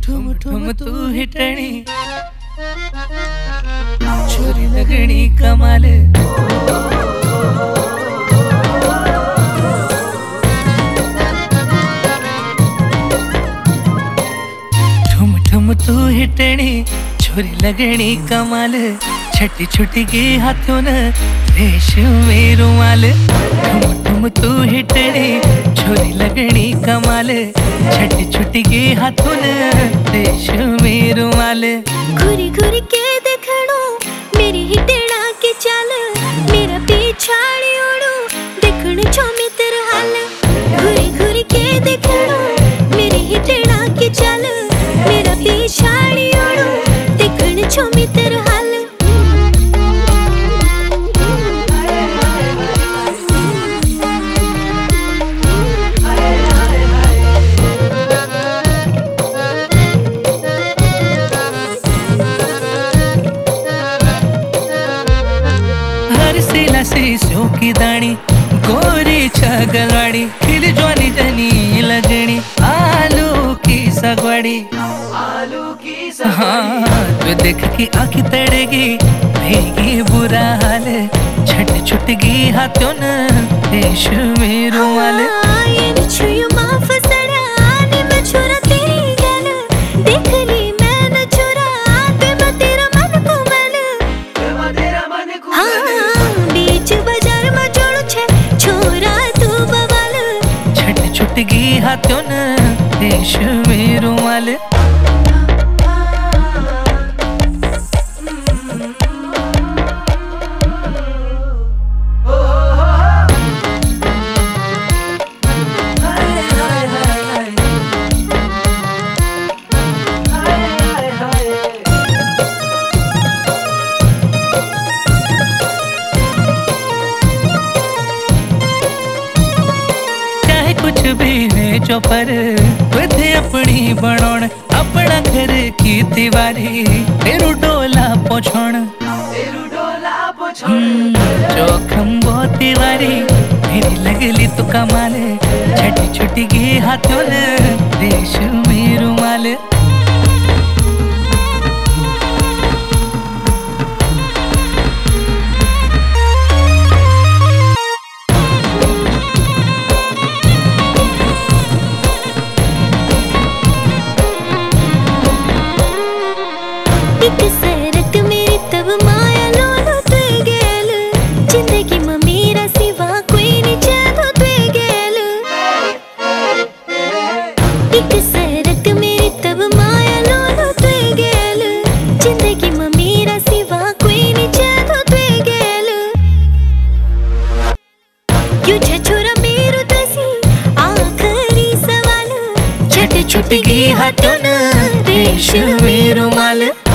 ठुम ठुम तू हिटणी छोरी लगणी कमाल। ठुम ठुम तू हिटणी छोरी लगणी कमाल। छटी छुटी के हाथों न रेशमी रुमाल। ठुम ठुम तू हिटणी छोरी लगणी कमाल। छटी छुटी के हाथों न रेशमी रुमाल। घुरी घुरी के देखणो मेरी हिटड़ा के चाल। मेरा पिछाड़ी ओड़ो देखण छो मैं तेरा हाल। घुरी घुरी के देखणो मेरी हिटड़ा के चाल। मेरा पिछाड़ी ओड़ो देखण छो मैं तेरा हाल। शीशों की दाणी गोरी छगलवाड़ी। खिल ज्वानी जनी लगनी आलू की सगवाड़ी। हाँ तो देख की आँख तड़ेगी रहेगी बुरा हाल। छट छुटगी हाथों न रेशमी रुमाल। देख ली मैंने छोरा तेरा तेरा मन को मैंने। छुटगी हाथों न रेशमी रुमाल। कुछ भी है जो पर वे अपनी बनौण। अपना घर की दीवारी तेरू डोला पोछोण। जोखम वो दीवारी मेरी लगली तो कमाल। छटी छुटी के हाथों न रेशमी रुमाल। एक सरक मेरी तब माया लोलो तुई गेल। जिंदगी में मेरा सिवा कोई नहीं चाहो तुई गेल। एक सरक मेरी तब माया लोलो तुई गेल। जिंदगी में मेरा सिवा कोई नहीं चाहो तुई गेल। क्यों छोरा मेरो दसी आखिरी सवाल। छट छुटगी हाथों न रेशमी रुमाल।